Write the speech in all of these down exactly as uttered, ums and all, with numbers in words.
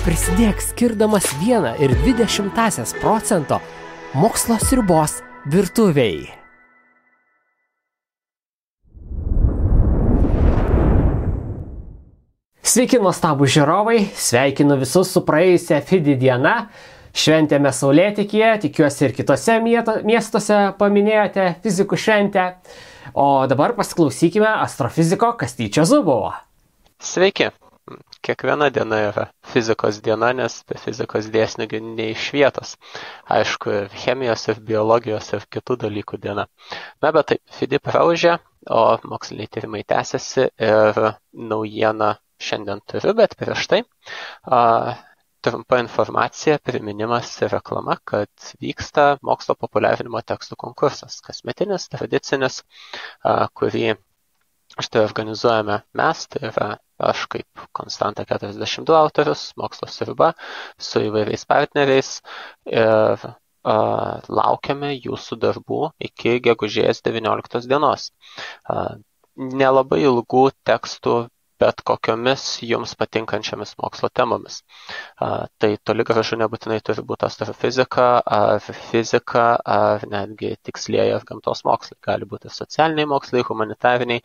Prisidėk skirdamas vieną ir dvi dešimtąsias procento mokslo sriubos virtuvei. Sveiki, nuostabų žiūrovai, sveikinu visus su praėjusia Fidi diena. Šventėme Saulėtekyje, tikiuosi ir kitose miestuose paminėjote fizikų šventę. O dabar pasiklausykime astrofiziko Kastyčio Zubovo. Sveiki. Kiekviena diena yra fizikos diena, nes be fizikos dėsnių ne iš vietos. Aišku, ir chemijos, ir biologijos, ir kitų dalykų diena. Na, bet taip, Fidi praūžė, o moksliniai tyrimai tęsiasi ir naujieną šiandien turiu, bet prieš tai a, trumpa informacija, priminimas ir reklama, kad vyksta mokslo populiarinimo tekstų konkursas, kasmetinis, tradicinis, a, kurį štai organizuojame mes, tai yra aš kaip Konstanta keturiasdešimt du autorius, mokslo sriuba, su įvairiais partneriais ir a, laukiame jūsų darbų iki gegužės devynioliktos dienos. A, nelabai ilgų tekstų, bet kokiomis jums patinkančiamis mokslo temomis. A, tai toli gražu nebūtinai turi būti astrofizika, ar fizika, ar netgi tikslieji ar gamtos mokslai. Gali būti socialiniai mokslai, humanitariniai,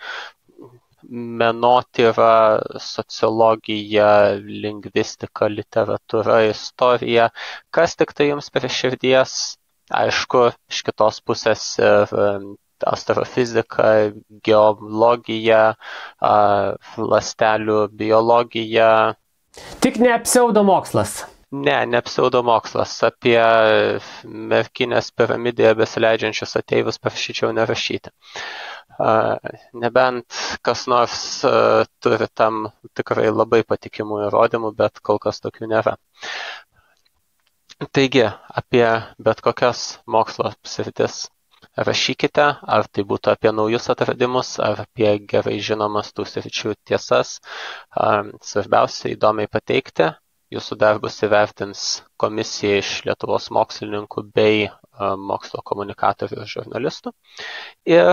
menotyra, sociologija, lingvistika, literatūra, istorija. Kas tik tai jums prie širdies, aišku, iš kitos pusės ir astrofizika, geologija, ląstelių biologija. Tik ne pseudomokslas. Ne, ne pseudomokslas. Apie merkinės piramidėje besileidžiančius ateivius prašyčiau nerašyti. Nebent kas nors turi tam tikrai labai patikimų įrodymų, bet kol kas tokių nėra. Taigi, apie bet kokias mokslo sritis rašykite, ar tai būtų apie naujus atradimus, ar apie gerai žinomas tų sričių tiesas. Svarbiausia įdomiai pateikti. Jūsų darbus įvertins komisija iš Lietuvos mokslininkų bei mokslo komunikatorių ir žurnalistų. Ir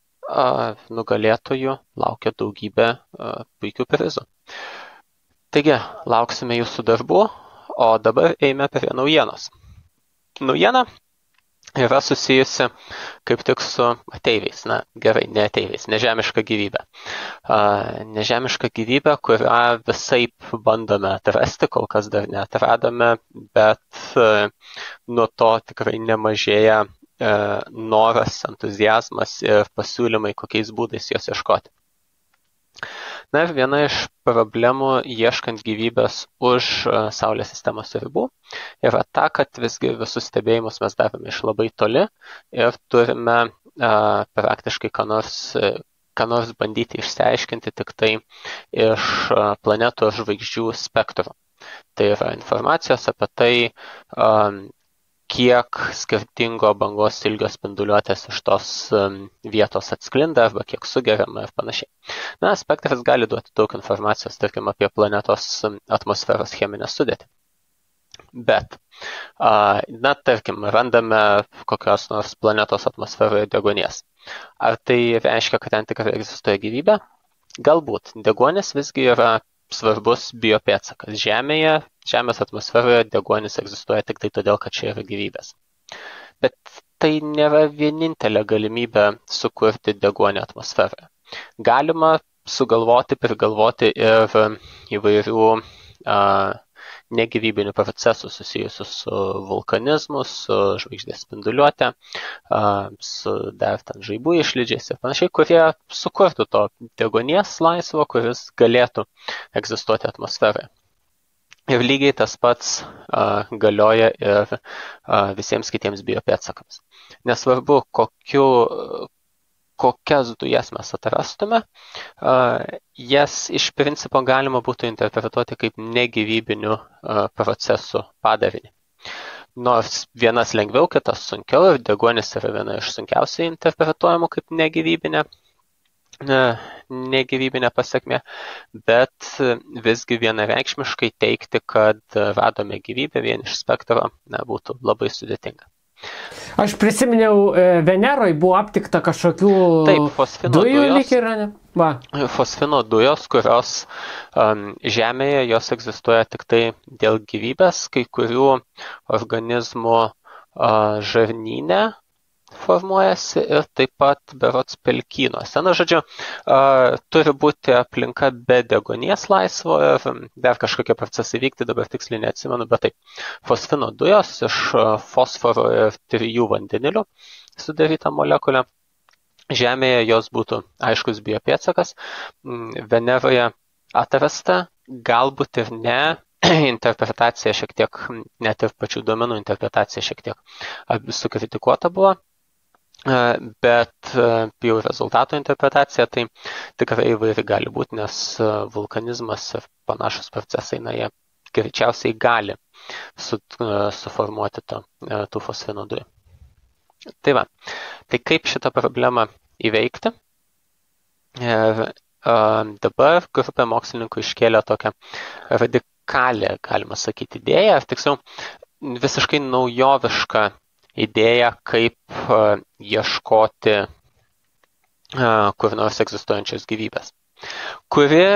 nugalėtojų laukia daugybė puikių prizų. Taigi, lauksime jūsų darbų, o dabar eime prie naujienos. Naujiena yra susijusi kaip tik su ateiviais. Na, gerai, ne ateiviais, nežemiška gyvybė. Nežemiška gyvybė, kurią visaip bandome atrasti, kol kas dar neatradome, bet nuo to tikrai nemažėja noras, entuzijazmas ir pasiūlymai, kokiais būdais jos ieškoti. Na ir viena iš problemų ieškant gyvybės už Saulės sistemos ribų yra ta, kad visgi visus stebėjimus mes darome iš labai toli ir turime a, praktiškai ką nors, ką nors bandyti išsiaiškinti tik tai iš planetų ir žvaigždžių spektro. Tai yra informacijos apie tai, a, kiek skirtingo bangos ilgio spinduliuotės iš tos vietos atsklinda arba kiek sugeriama ir panašiai. Na, spektras gali duoti daug informacijos, tarkim, apie planetos atmosferos cheminę sudėtį. Bet, na, tarkim, randame kokios nors planetos atmosferoje deguonies. Ar tai reiškia, kad ten tikrai egzistuoja gyvybė? Galbūt. Deguonis visgi yra svarbus biopėdsakas. Žemėje, Žemės atmosferoje deguonis egzistuoja tik tai todėl, kad čia yra gyvybės. Bet tai nėra vienintelė galimybė sukurti deguonį atmosferoje. Galima sugalvoti, prigalvoti ir įvairių a, negyvybinių procesų susijusių su vulkanizmu, su žvaigždės spinduliuote, a, su dar ten žaibų išlydžiais ir panašiai, kurie sukurtų to deguonies laisvo, kuris galėtų egzistuoti atmosferoje. Ir lygiai tas pats a, galioja ir a, visiems kitiems biopėdsakams. Nesvarbu, kokiu, kokias dujas mes atrastume, a, jas iš principo galima būtų interpretuoti kaip negyvybinių a, procesų padarinį. Nors vienas lengviau, kitas sunkiau, ir deguonis yra viena iš sunkiausiai interpretuojamų kaip negyvybinė. negyvybinė pasekmė, bet visgi vienareikšmiškai teikti, kad radome gyvybę vien iš spektro, na, būtų labai sudėtinga. Aš prisiminiau, Veneroje buvo aptikta kažkokių Taip, fosfino dujų dujos. lyg yra, ne? Va. Fosfino dujos, kurios um, Žemėje jos egzistuoja tik tai dėl gyvybės, kai kurių organizmų uh, žarnyne formuojasi ir taip pat berods pelkynuose. Na, žodžiu, uh, turi būti aplinka be deguonies laisvo ir dar kažkokie procesai vykti, dabar tiksliai neatsimenu, bet taip, fosfino dujos iš uh, fosforo ir trijų vandenilių sudaryta molekulė. Žemėje jos būtų aiškus biopėdsakas, Veneroje atrasta, galbūt ir ne, interpretacija šiek tiek, net ir pačių duomenų interpretacija šiek tiek sukritikuota buvo, bet jau rezultato interpretacija tai tikrai įvairi gali būti, nes vulkanizmas ir panašus procesai, na, jie greičiausiai gali su, suformuoti to, tų fosfino dujų. Tai va, tai kaip šitą problemą įveikti? Ir uh, dabar grupė mokslininkų iškėlė tokią radikalę, galima sakyti, idėją, ar tiksliau visiškai naujovišką idėją, kaip uh, ieškoti uh, kur nors egzistuojančios gyvybės, kuri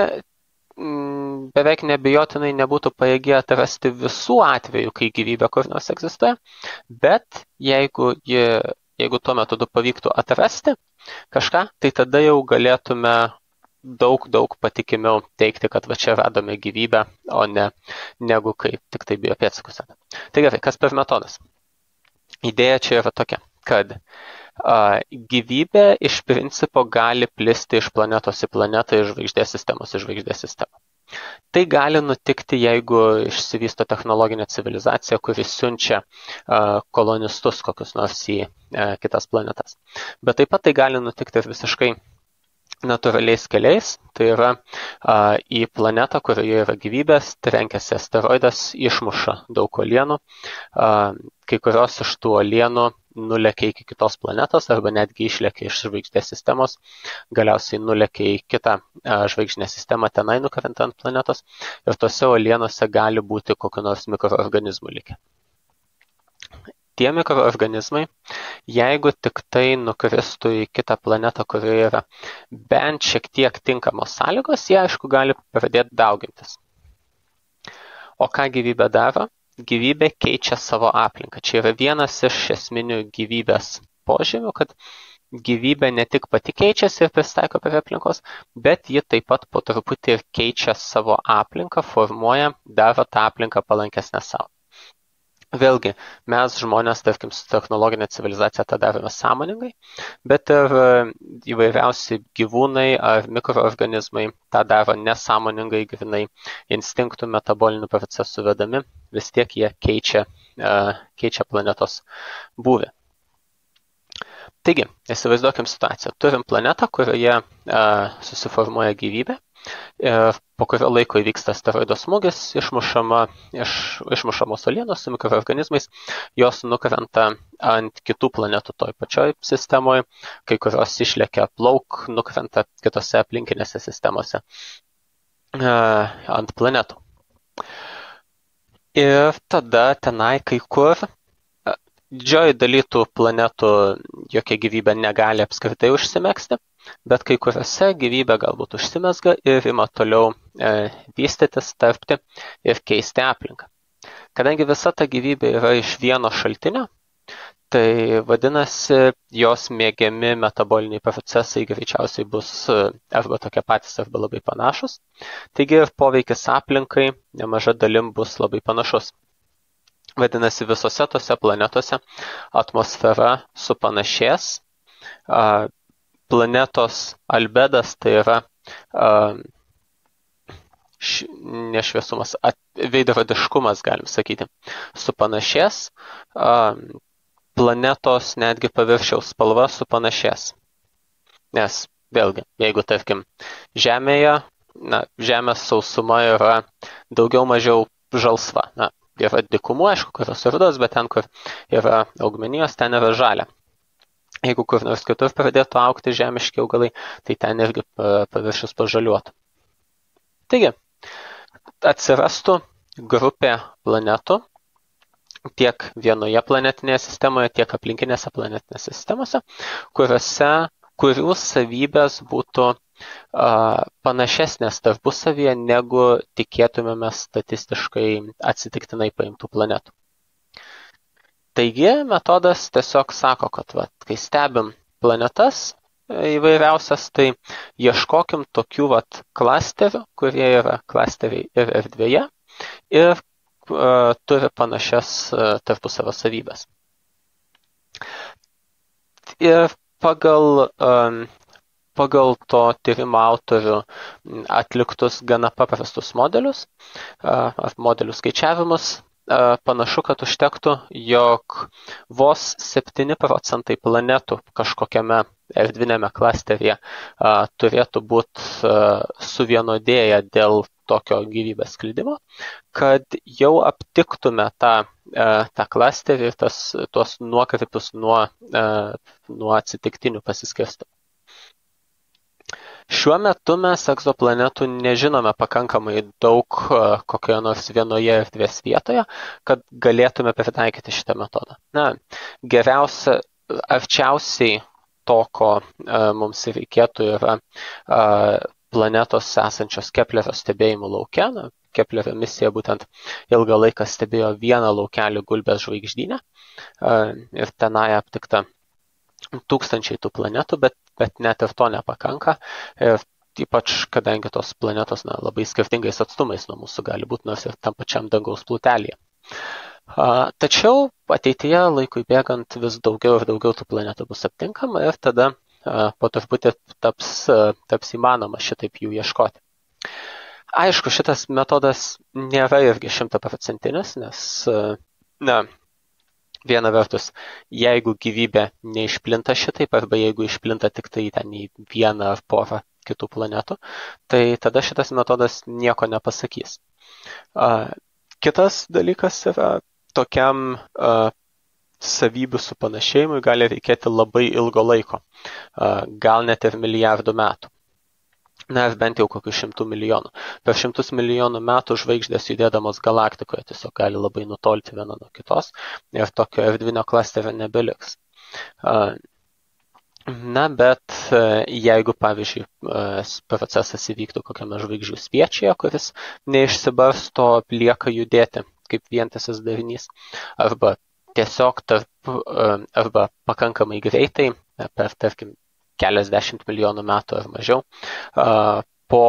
beveik neabejotinai nebūtų pajėgi atrasti visų atvejų, kai gyvybė kur nors egzistuoja, bet jeigu, ji, jeigu tuo metodu pavyktų atrasti kažką, tai tada jau galėtume daug, daug patikimiau teikti, kad va čia radome gyvybę, o ne negu kaip tik tai biopėdsakus. Tai gerai, kas per metodas? Idėja čia yra tokia, kad a, gyvybė iš principo gali plisti iš planetos į planetą, iš žvaigždės sistemos į žvaigždės sistemą. Tai gali nutikti, jeigu išsivysto technologinė civilizacija, kuri siunčia a, kolonistus kokius nors į a, kitas planetas. Bet taip pat tai gali nutikti ir visiškai natūraliais keliais, tai yra a, į planetą, kurioje yra gyvybės, trenkiasi asteroidas, išmuša daug uolienų, a, kai kurios iš tų uolienų nulekia iki kitos planetos arba netgi išlekia iš žvaigždės sistemos, galiausiai nulekia į kitą a, žvaigždinę sistemą, tenai nukrenta ant planetos ir tose uolienose gali būti kokių nors mikroorganizmų likę. Tie mikroorganizmai, jeigu tik tai nukristų į kitą planetą, kurioje yra bent šiek tiek tinkamos sąlygos, jie aišku gali pradėti daugintis. O ką gyvybė daro? Gyvybė keičia savo aplinką. Čia yra vienas iš esminių gyvybės požymių, kad gyvybė ne tik pati keičiasi ir pristaiko prie aplinkos, bet ji taip pat po truputį ir keičia savo aplinką, formuoja, daro tą aplinką palankesnę savo. Vėlgi, mes žmonės, tarkim, su technologinė civilizacija tą darome sąmoningai, bet ir įvairiausi gyvūnai ar mikroorganizmai tą daro nesąmoningai, grinai instinktų metabolinių procesų vedami, vis tiek jie keičia, keičia planetos būvį. Taigi, įsivaizduokim situaciją. Turim planetą, kurioje susiformuoja gyvybė. Ir po kurio laiko įvyksta asteroido smūgis, išmušama, iš, išmušamos uolienos su mikroorganizmais, jos nukrenta ant kitų planetų toj pačioj sistemoje, kai kurios išlekia plauk, nukrenta kitose aplinkinėse sistemose uh, ant planetų. Ir tada tenai kai kur didžioji daly tų planetų jokia gyvybė negali apskritai užsimegzti, bet kai kuriuose gyvybė galbūt užsimezga ir ima toliau e, vystytis, tarpti ir keisti aplinką. Kadangi visa ta gyvybė yra iš vieno šaltinio, tai vadinasi, jos mėgiami metaboliniai procesai greičiausiai bus arba tokie patys, arba labai panašus. Taigi ir poveikis aplinkai nemaža dalim bus labai panašus. Vadinasi, visose tose planetose atmosfera supanašės. A, planetos albedas, tai yra a, š, nešviesumas, at, veidrodiškumas, galim sakyti, supanašės. A, planetos netgi paviršiaus spalva supanašės. Nes, vėlgi, jeigu, tarkim, Žemėje, na, Žemės sausuma yra daugiau mažiau žalsva. Na, yra dykumų, aišku, kurios rudos, bet ten, kur yra augmenijos, ten yra žalia. Jeigu kur nors kitur pradėtų augti žemiški augalai, tai ten irgi paviršius pažaliuotų. Taigi, atsirastų grupė planetų, tiek vienoje planetinėje sistemoje, tiek aplinkinėse planetinėse sistemose, kuriuose, kurių savybės būtų uh, panašesnės tarpusavyje, negu tikėtumėme statistiškai atsitiktinai paimtų planetų. Taigi metodas tiesiog sako, kad va, kai stebim planetas įvairiausias, tai ieškokim tokių vat, klasterių, kurie yra klasteriai ir erdvėje ir uh, turi panašias uh, tarpusavio savybės. Ir pagal, um, pagal to tyrimo autorių atliktus gana paprastus modelius, uh, ar modelių skaičiavimus, panašu, kad užtektų, jog vos septyni procentai planetų kažkokiame erdvinėme klasteryje a, turėtų būti suvienodėję dėl tokio gyvybės sklidimo, kad jau aptiktume tą, a, tą klasterį ir tas, tuos nuokrypius nuo, a, nuo atsitiktinių pasiskirstimų. Šiuo metu mes egzoplanetų nežinome pakankamai daug kokioje nors vienoje erdvės vietoje, kad galėtume pritaikyti šitą metodą. Na, geriausia, arčiausiai to, ko a, mums reikėtų, yra a, planetos esančios Keplerio stebėjimų lauke. Na, Keplerio misija būtent ilgą laiką stebėjo vieną laukelį Gulbės žvaigždyne a, ir tenai aptikta tūkstančiai tų planetų, bet bet net ir to nepakanka. Ir ypač, kadangi tos planetos na, labai skirtingais atstumais nuo mūsų gali būti, nors ir tam pačiam dangaus plutelėje. Tačiau ateityje laikui bėgant vis daugiau ir daugiau tų planetų bus aptinkama ir tada po truputį taps, taps įmanoma šitaip jų ieškoti. Aišku, šitas metodas nėra irgi šimtaprocentinis, nes na, viena vertus, jeigu gyvybė neišplinta šitaip, arba jeigu išplinta tik tai ten į vieną ar porą kitų planetų, tai tada šitas metodas nieko nepasakys. Kitas dalykas yra, tokiam savybių supanašėjimui gali reikėti labai ilgo laiko, gal net ir milijardų metų. Na, ir bent jau kokių šimtų milijonų. Per šimtus milijonų metų žvaigždės judėdamos galaktikoje tiesiog gali labai nutolti viena nuo kitos ir tokio erdvinio klasterio nebeliks. Na, bet jeigu, pavyzdžiui, procesas įvyktų kokiame žvaigždžių spiečiuje, kuris neišsibarsto, lieka judėti kaip vientisas darinys, arba tiesiog tarp, arba pakankamai greitai, per, tarkim, keliasdešimt milijonų metų ar mažiau, po,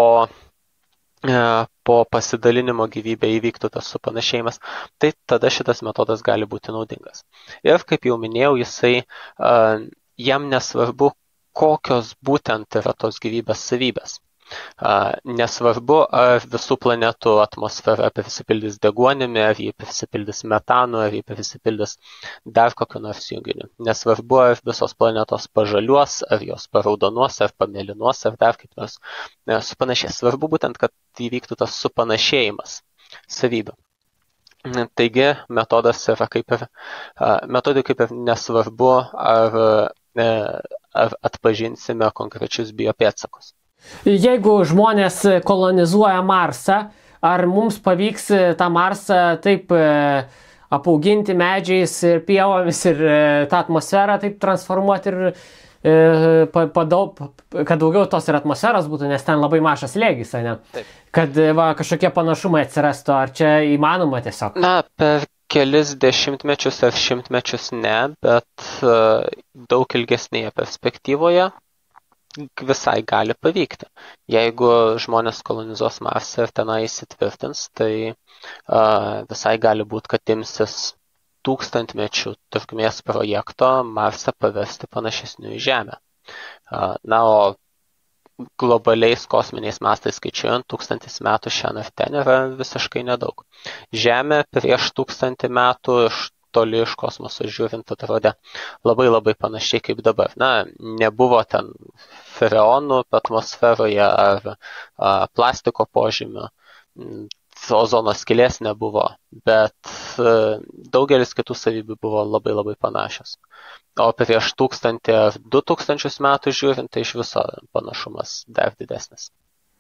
po pasidalinimo gyvybė įvyktų tas supanašėjimas, tai tada šitas metodas gali būti naudingas. Ir kaip jau minėjau, jisai, jam nesvarbu, kokios būtent yra tos gyvybės savybės. Nesvarbu, ar visų planetų atmosfera prisipildys deguonimi, ar jį prisipildys metanu, ar jį prisipildys dar kokiu nors junginiu. Nesvarbu, ar visos planetos pažaliuos, ar jos paraudonuos, ar pamėlynuos, ar dar kaip nors supanašės. Svarbu būtent, kad įvyktų tas supanašėjimas savybių. Taigi, metodas yra kaip ir, metodui kaip ir nesvarbu, ar, ar atpažinsime konkrečius biopėdsakus. Jeigu žmonės kolonizuoja Marsą, ar mums pavyks tą Marsą taip apauginti medžiais ir pievomis ir tą atmosferą taip transformuoti ir padaug, kad daugiau tos ir atmosferos būtų, nes ten labai mažas slėgis, ne? Taip. Kad va, kažkokie panašumai atsirastų, ar čia įmanoma tiesiog? Na, per kelis dešimtmečius ar šimtmečius ne, bet uh, daug ilgesnėje perspektyvoje visai gali pavykti. Jeigu žmonės kolonizuos Marsą ir tenai įsitvirtins, tai uh, visai gali būti, kad imsis tūkstantmečių trukmės projekto Marsą paversti panašesniu į Žemę. Uh, na, o globaliais kosminiais mastais skaičiuojant, tūkstantis metų šiandien ir ten yra visiškai nedaug. Žemė prieš tūkstantį metų iš toli iš kosmoso žiūrint atrodė labai labai panašiai kaip dabar. Na, nebuvo ten freonų atmosferoje ar a, plastiko požymių, ozono skylės nebuvo, bet a, daugelis kitų savybių buvo labai labai panašios. O prieš tūkstantį ar du tūkstančius metų žiūrint, tai iš viso panašumas dar didesnis.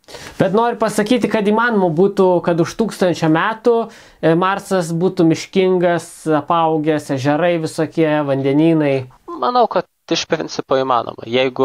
Bet noriu pasakyti, kad įmanoma būtų, kad už tūkstančio metų Marsas būtų miškingas, apaugęs, ežerai visokie, vandenynai. Manau, kad iš principo įmanoma. Jeigu,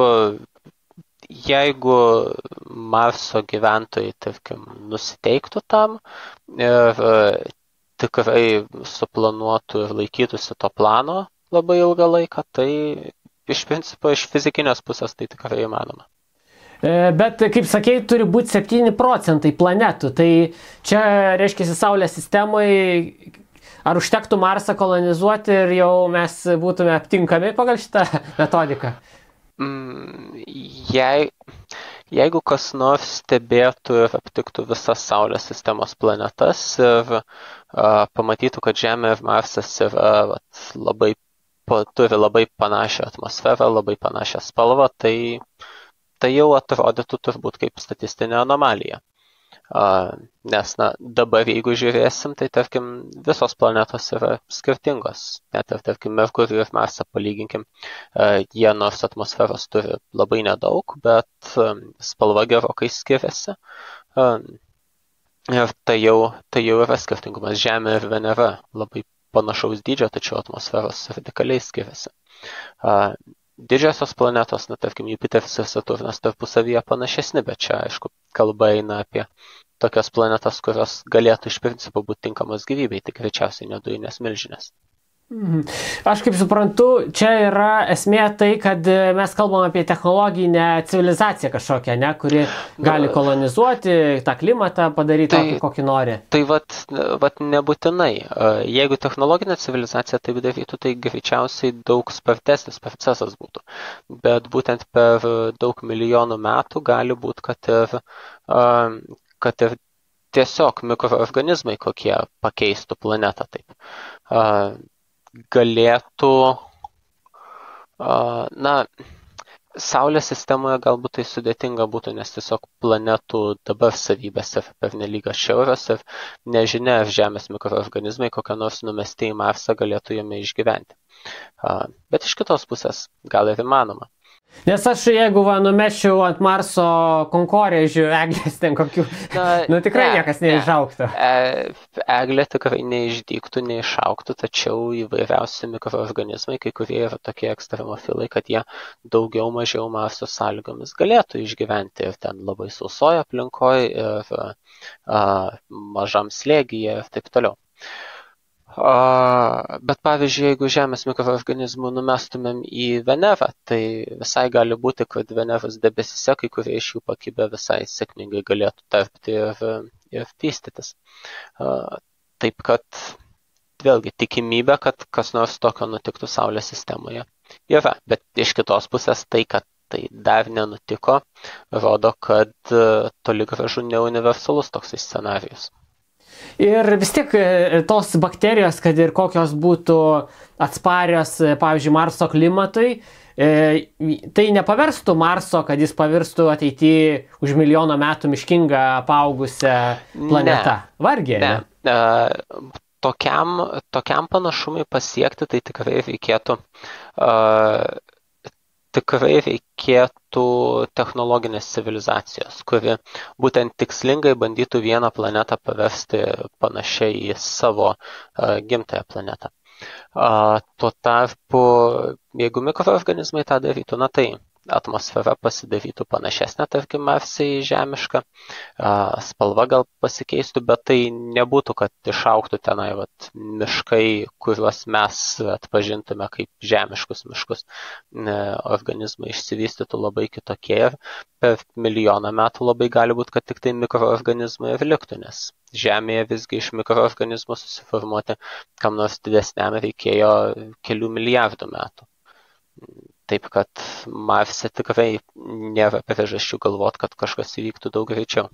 jeigu Marso gyventojai, tarkim, nusiteiktų tam ir tikrai suplanuotų ir laikytųsi to plano labai ilgą laiką, tai iš principo iš fizikinės pusės tai tikrai įmanoma. Bet, kaip sakei, turi būti septyni procentai planetų. Tai čia, reiškia, Saulės sistemoje, ar užtektų Marsą kolonizuoti ir jau mes būtume aptinkami pagal šitą metodiką? Mm, jei, jeigu kas nors stebėtų ir aptiktų visas Saulės sistemos planetas ir uh, pamatytų, kad Žemė ir Marsas yra vat, labai, turi labai panašią atmosferą, labai panašią spalvą, tai tai jau atrodytų turbūt kaip statistinė anomalija. Uh, nes, na, dabar jeigu žiūrėsim, tai, tarkim, visos planetos yra skirtingos. Net ir, tarkim, Merkurijų ir Marsą palyginkim, uh, jie nors atmosferos turi labai nedaug, bet um, spalva gerokai skiriasi. Uh, ir tai jau, tai jau yra skirtingumas. Žemė ir Venera labai panašaus dydžio, tačiau atmosferos radikaliai skiriasi. Uh, Didžiosios planetos, na, tarkim, Jupiteris ir Saturnas tarpusavyje panašesni, bet čia, aišku, kalba eina apie tokias planetas, kurios galėtų iš principo būti tinkamos gyvybei, tik greičiausiai ne dujinės milžinės. Mhm. Aš kaip suprantu, čia yra esmė tai, kad mes kalbam apie technologinę civilizaciją kažkokią, ne, kuri gali kolonizuoti tą klimatą, padaryti tai, tokį, kokį nori. Tai vat, vat nebūtinai. Jeigu technologinė civilizacija taip darytų, tai greičiausiai daug spartesnis procesas būtų. Bet būtent per daug milijonų metų gali būti, kad ir, kad ir tiesiog mikroorganizmai kokie pakeistų planetą taip. Galėtų, na, Saulės sistemoje galbūt tai sudėtinga būtų, nes tiesiog planetų dabar savybės yra pernelyg atšiaurios ir nežinia, ar Žemės mikroorganizmai kokią nors numesti į Marsą galėtų jame išgyventi. Bet iš kitos pusės gal ir įmanoma. Nes aš, jeigu va, numečiau ant Marso konkorėžių eglės ten kokių, na, nu tikrai ne, niekas neišauktų. Ne. Eglė tikrai neišdygtų, neišauktų, tačiau įvairiausi mikroorganizmai, kai kurie yra tokie ekstremofilai, kad jie daugiau mažiau Marso sąlygomis galėtų išgyventi ir ten labai sausoje aplinkoje ir a, mažam slėgyje ir taip toliau. Uh, bet pavyzdžiui, jeigu Žemės mikroorganizmų numestumėm į Venerą, tai visai gali būti, kad Veneros debesise, kai kurie iš jų pakibę visai sėkmingai galėtų tarpti ir, ir vystytis. Uh, taip kad, vėlgi, tikimybė, kad kas nors tokio nutiktų Saulės sistemoje yra. Bet iš kitos pusės tai, kad tai dar nenutiko, rodo, kad uh, toli gražu neuniversalus toksai scenarijus. Ir vis tiek tos bakterijos, kad ir kokios būtų atsparios, pavyzdžiui, Marso klimatui, tai nepaverstų Marso, kad jis pavirstų ateityje už milijoną metų miškingą apaugusią planetą. Ne. Vargiai. Ne. Ne. Tokiam, tokiam panašumui pasiekti, tai tikrai reikėtų, uh, tikrai reikėtų technologinės civilizacijos, kuri būtent tikslingai bandytų vieną planetą paversti panašiai į savo uh, gimtąją planetą. Uh, tuo tarpu, jeigu mikroorganizmai tą darytų, na tai atmosfera pasidarytų panašesnė, tarkim, Marsai žemiška, uh, spalva gal pasikeistų, bet tai nebūtų, kad išauktų tenai vat, miškai, kuriuos mes atpažintume kaip žemiškus miškus. Uh, organizmai išsivystytų labai kitokie ir per milijoną metų labai gali būti, kad tik tai mikroorganizmai ir liktų, nes Žemėje visgi iš mikroorganizmų susiformuoti kam nors didesniam reikėjo kelių milijardų metų. Taip kad Marse tikrai nėra priežasčių galvoti, kad kažkas įvyktų daug greičiau.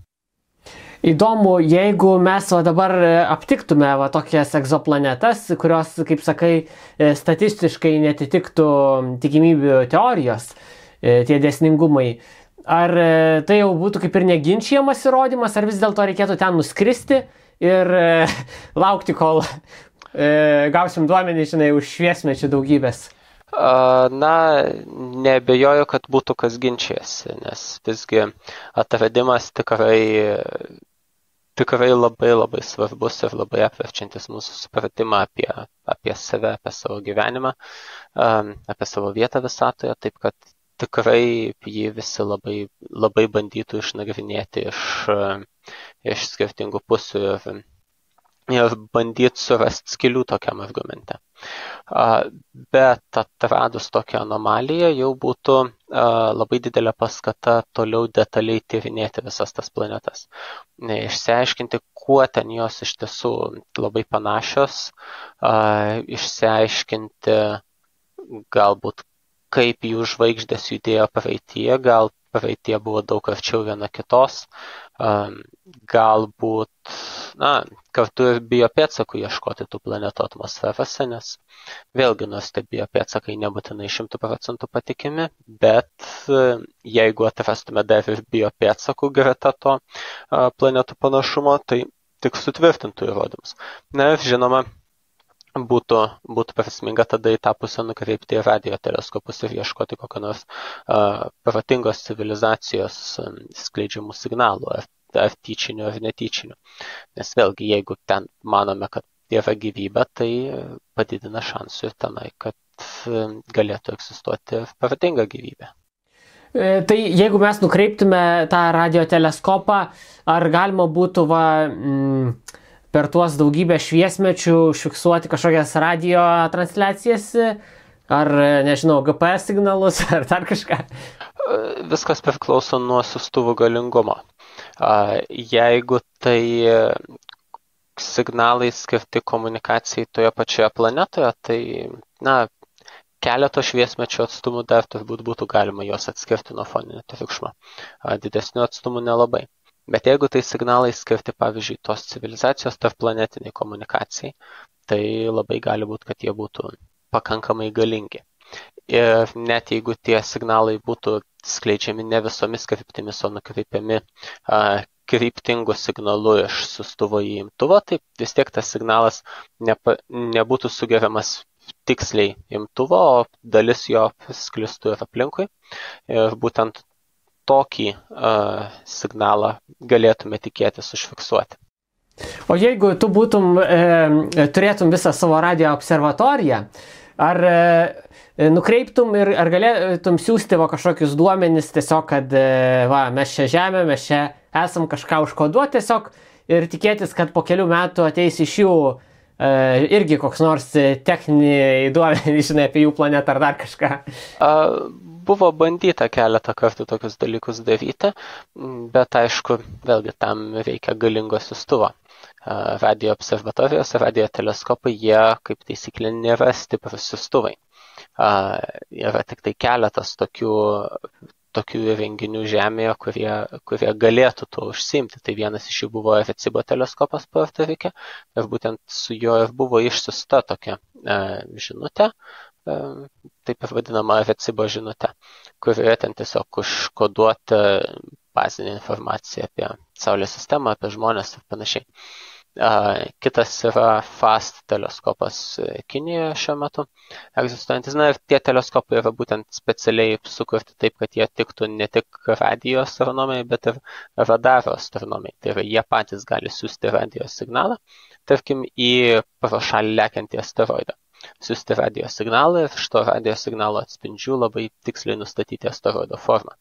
Įdomu, jeigu mes va, dabar aptiktume va, tokias egzoplanetas, kurios, kaip sakai, statistiškai netitiktų tikimybių teorijos, tie dėsningumai, ar tai jau būtų kaip ir neginčiamas įrodymas, ar vis dėlto reikėtų ten nuskristi ir laukti, kol gausim duomenį, žinai, už šviesmečių daugybės? Na, nebejoju, kad būtų kas ginčiasi, nes visgi atradimas tikrai, tikrai labai labai svarbus ir labai apverčiantis mūsų supratimą apie, apie save, apie savo gyvenimą, apie savo vietą visatoje, taip kad tikrai jį visi labai, labai bandytų išnagrinėti iš, iš skirtingų pusių ir, ir bandyti surasti skilių tokiam argumente. Bet atradus tokią anomaliją jau būtų labai didelė paskata toliau detaliai tyrinėti visas tas planetas. Išsiaiškinti, kuo ten jos iš tiesų labai panašios, išsiaiškinti galbūt, kaip jų žvaigždės judėjo praeityje, gal praeityje buvo daug arčiau viena kitos, galbūt, na, kartu ir biopėdsakų ieškoti tų planetų atmosferose, nes vėlgi nors tie biopėdsakai nebūtinai šimtų procentų patikimi, bet jeigu atrastume dar ir biopėdsakų greta to planetų panašumo, tai tik sutvirtintų įrodymus. Na ir žinoma, būtų, būtų prasminga tada į tą pusę nukreipti radio teleskopus ir ieškoti kokio nors uh, protingos civilizacijos um, skleidžiamų signalų, ar, ar tyčinių, ar netyčinių. Nes vėlgi, jeigu ten manome, kad yra gyvybė, tai padidina šansų ir tenai, kad um, galėtų egzistuoti protinga gyvybė. E, tai jeigu mes nukreiptume tą radio teleskopą, ar galima būtų va... Mm, per tuos daugybę šviesmečių užfiksuoti kažkokias radio transliacijas, ar, nežinau, G P S signalus, ar dar kažką? Viskas priklauso nuo siųstuvų galingumo. Jeigu tai signalai skirti komunikacijai toje pačioje planetoje, tai, na, keleto šviesmečio atstumų dar turbūt būtų galima juos atskirti nuo foninio triukšmo. Didesnių atstumų nelabai. Bet jeigu tai signalai skirti, pavyzdžiui, tos civilizacijos tarpplanetiniai komunikacijai, tai labai gali būti, kad jie būtų pakankamai galingi. Ir net jeigu tie signalai būtų skleidžiami ne visomis kryptimis, o nukreipiami a, kryptingų signalų iš siųstuvo į imtuvą, tai vis tiek tas signalas nepa, nebūtų sugeriamas tiksliai imtuvo, o dalis jo sklistų ir aplinkui. Ir būtent tokį uh, signalą galėtume tikėtis užfiksuoti. O jeigu tu būtum, e, turėtum visą savo radio observatoriją, ar e, nukreiptum ir ar galėtum siūsti va kažkokius duomenis tiesiog, kad e, va, mes čia žemė, mes čia esam kažką užkoduoti tiesiog ir tikėtis, kad po kelių metų ateis iš jų e, irgi koks nors techniniai duomenys, žinai, apie jų planetą ar dar kažką? Uh, Buvo bandyta keletą kartų tokius dalykus daryti, bet aišku, vėlgi tam reikia galingo siųstuvo. Radio observatorijos, radio teleskopai, jie kaip taisyklė nėra stiprus siųstuvai. Yra tik tai keletas tokių, tokių įrenginių Žemėje, kurie, kurie galėtų tuo užsiimti. Tai vienas iš jų buvo Arecibo teleskopas Puerto Rike ir būtent su juo ir buvo išsiųsta tokia žinutė, taip ir vadinama Arecibo žinutė, kurioje ten tiesiog užkoduota bazinė informacija apie Saulės sistemą, apie žmones ir panašiai. Kitas yra FAST teleskopas Kinijoje šiuo metu egzistuojantis. Na ir tie teleskopai yra būtent specialiai sukurti taip, kad jie tiktų ne tik radio astronomijai, bet ir radaro astronomijai. Tai yra jie patys gali siųsti radio signalą, tarkim, į pro šalį lekiantį asteroidą. Siųsti radio signalą ir iš to radio signalo atspindžių labai tiksliai nustatyti asteroido formą.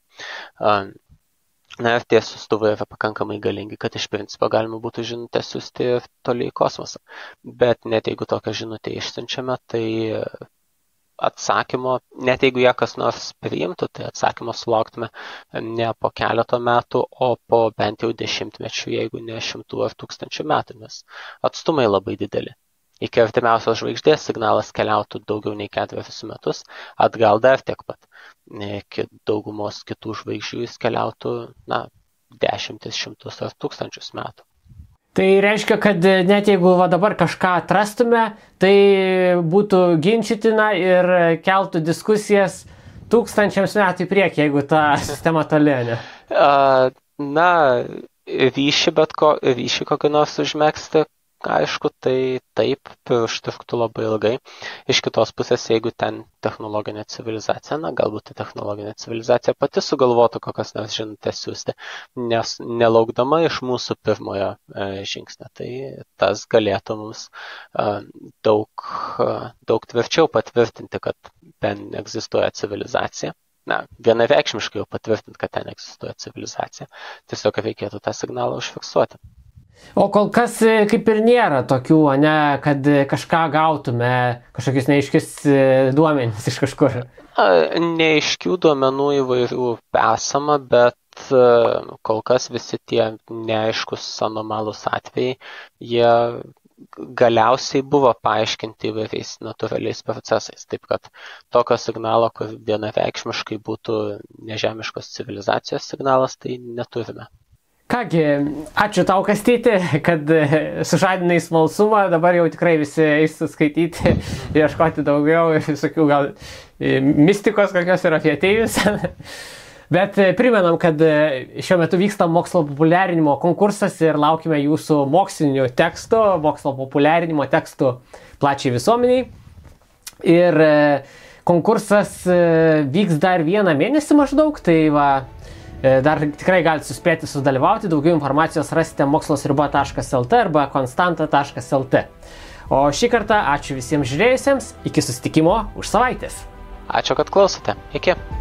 Na ir tie siųstuvai yra pakankamai galingi, kad iš principo galima būtų žinutę siųsti ir toliai į kosmosą. Bet net jeigu tokią žinutę išsiunčiame, tai atsakymo, net jeigu ją kas nors priimtų, tai atsakymo sulauktume ne po keleto metų, o po bent jau dešimtmečių, jeigu ne šimtų ar tūkstančių metų, nes atstumai labai dideli. Iki artimiausios žvaigždės signalas keliautų daugiau nei ketverius metus, atgal dar tiek pat. Iki daugumos kitų žvaigždžių jis keliautų, na, dešimtis, šimtus ar tūkstančius metų. Tai reiškia, kad net jeigu va dabar kažką atrastume, tai būtų ginčytina ir keltų diskusijas tūkstančiams metų į priekį, jeigu ta sistema toli, ne? Na, ryšį, bet ko, ryšį kokį nors užmegzti, aišku, tai taip užtruktų labai ilgai. Iš kitos pusės, jeigu ten technologinė civilizacija, na, galbūt ta technologinė civilizacija pati sugalvotų kokias nors žinutės siūsti, nes nelaukdama iš mūsų pirmojo e, žingsnio, tai tas galėtų mums e, daug, e, daug tvirčiau patvirtinti, kad ten egzistuoja civilizacija. Na, vienareikšmiškai jau patvirtinti, kad ten egzistuoja civilizacija. Tiesiog reikėtų tą signalą užfiksuoti. O kol kas kaip ir nėra tokių, ne, kad kažką gautume, kažkokius neaiškius duomenys iš kažkur. Neaiškių duomenų įvairių esama, bet kol kas visi tie neaiškus anomalūs atvejai, jie galiausiai buvo paaiškinti įvairiais natūraliais procesais. Taip kad tokio signalo, kur vienareikšmiškai būtų nežemiškos civilizacijos signalas, tai neturime. Kągi, ačiū tau, Kastyti, kad sužadinai smalsumą, dabar jau tikrai visi eis skaityti, ieškoti daugiau visokių gal mistikos kokios ir apie ateivius. Bet primenam, kad šiuo metu vyksta mokslo populiarinimo konkursas ir laukime jūsų mokslinių tekstų, mokslo populiarinimo tekstų plačiai visuomeniai. Ir konkursas vyks dar vieną mėnesį maždaug, tai va, dar tikrai galite suspėti sudalyvauti, daugiau informacijos rasite mokslosriba taškas lt arba konstanta taškas lt. O šį kartą ačiū visiems žiūrėjusiems, iki susitikimo už savaitės. Ačiū, kad klausote. Iki.